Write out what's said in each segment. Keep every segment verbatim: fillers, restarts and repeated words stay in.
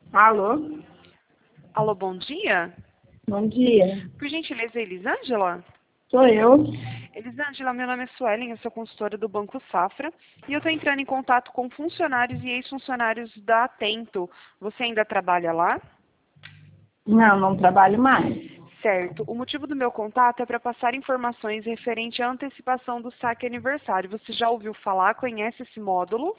Alô? Alô, bom dia. Bom dia. Por gentileza, Elisângela? Sou eu. Elisângela, meu nome é Suelen, eu sou consultora do Banco Safra e eu estou entrando em contato com funcionários e ex-funcionários da Atento. Você ainda trabalha lá? Não, não trabalho mais. Certo. O motivo do meu contato é para passar informações referente à antecipação do saque aniversário. Você já ouviu falar, conhece esse módulo?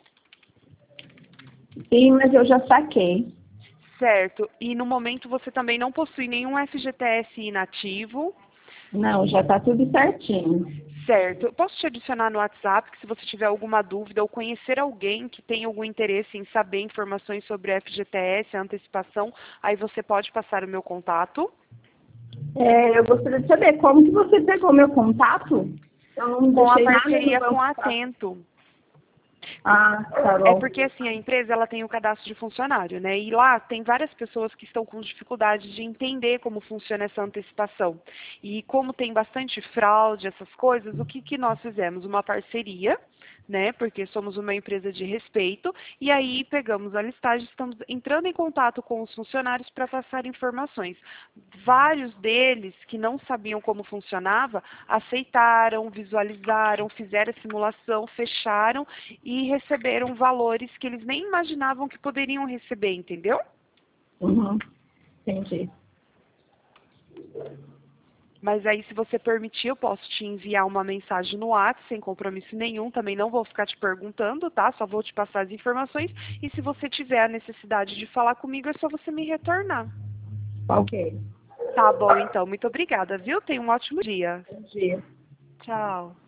Sim, mas eu já saquei. Certo. E no momento você também não possui nenhum F G T S inativo? Não, já está tudo certinho. Certo. Eu posso te adicionar no WhatsApp, que se você tiver alguma dúvida ou conhecer alguém que tem algum interesse em saber informações sobre F G T S, a antecipação, aí você pode passar o meu contato. É, eu gostaria de saber como que você pegou meu contato? Eu não Com a deixei nada no parceria com banco. a Atento. Ah, tá É bom. porque assim, a empresa ela tem o cadastro de funcionário, né? E lá tem várias pessoas que estão com dificuldade de entender como funciona essa antecipação. E como tem bastante fraude, essas coisas, o que, que nós fizemos? Uma parceria, né? Porque somos uma empresa de respeito, e aí pegamos a listagem, estamos entrando em contato com os funcionários para passar informações. Vários deles que não sabiam como funcionava, aceitaram, visualizaram, fizeram a simulação, fecharam e receberam valores que eles nem imaginavam que poderiam receber, entendeu? Uhum, entendi. Mas aí, se você permitir, eu posso te enviar uma mensagem no WhatsApp, sem compromisso nenhum. Também não vou ficar te perguntando, tá? Só vou te passar as informações. E se você tiver a necessidade de falar comigo, é só você me retornar. Ok. Tá bom, então. Muito obrigada, viu? Tenha um ótimo dia. Bom dia. Tchau.